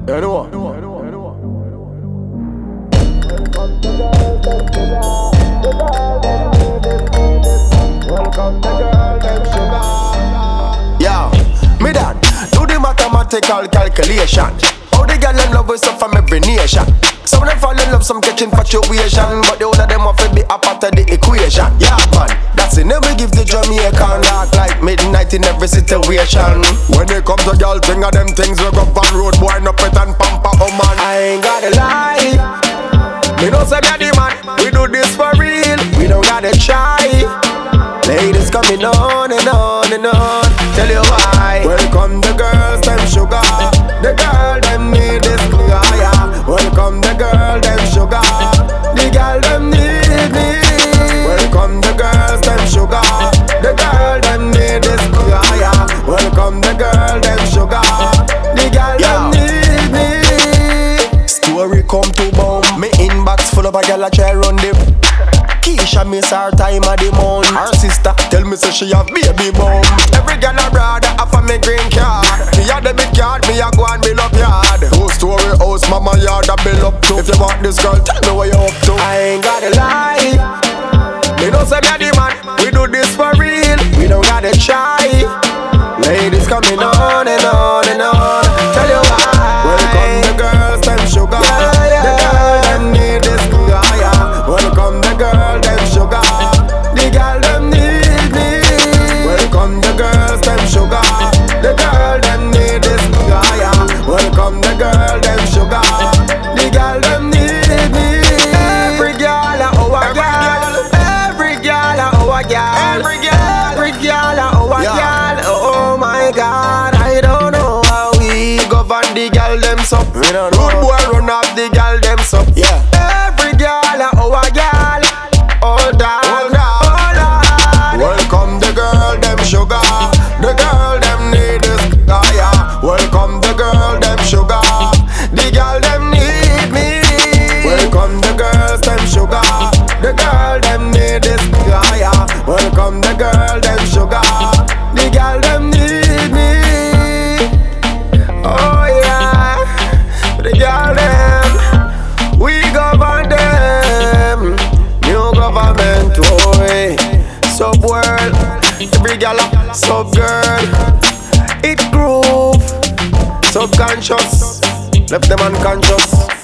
You know. Yeah, me dad, do the mathematical calculation. How the girl them love us up from every nation. Some of them fall in love, some catch infatuation, but the whole of them have to be a part of the equation. Yeah man, that's it, never give the Jamaican dark like midnight in every situation. When it comes to girl thing of them things we go on road, boy no pet and pamper, oh man. I ain't gotta lie, me know say me a the man, we do this for real, we don't gotta try. Ladies coming on and on and on, tell you why. Welcome the girls, them sugar. The girl, them need this yeah. Welcome the girl, them sugar. The girl, them need me. Welcome the girls, them sugar. The girl, them need this yeah. Welcome the girl, them sugar. The girl, them need me. Story come to bomb. Me inbox full of a girl a try run the Keisha miss her time of the month. Her sister tell me say she have baby bum. Every girl abroad offer me green card. Me a debit card, me a go and build up yard. Whole story house, mama yard a build up to. If you want this girl, tell me what you up to. I ain't gotta lie, me know say me a the man, we do this for real, we don't gotta try. Ladies coming on and on and on, tell you why. Welcome the girls, them sugar. The girl, them need this yeah. Welcome the girl, them sugar. The girl, them need me. Welcome the girls, them sugar. The girl, them need this yeah. Welcome the girl, them sugar. The girl, them need me. Every girl, our girl. Every girl, our girl. Every girl, our girl. Oh my God, I don't know how we govern the girl them so. Good boy run up the girl them so. Yeah. Every girl, our girl. Oh dog, oh lord. Welcome the girl them sugar. The girl them need this yeah. Welcome the girl them sugar. The girl them need me. Welcome the girls them sugar. The girl them need this yeah. Welcome the girl them sugar. The girl them need me. Oh yeah. The girl them, we govern them. New government, boy. Sub world, every gal up, sub girl. It groove, subconscious, left them unconscious.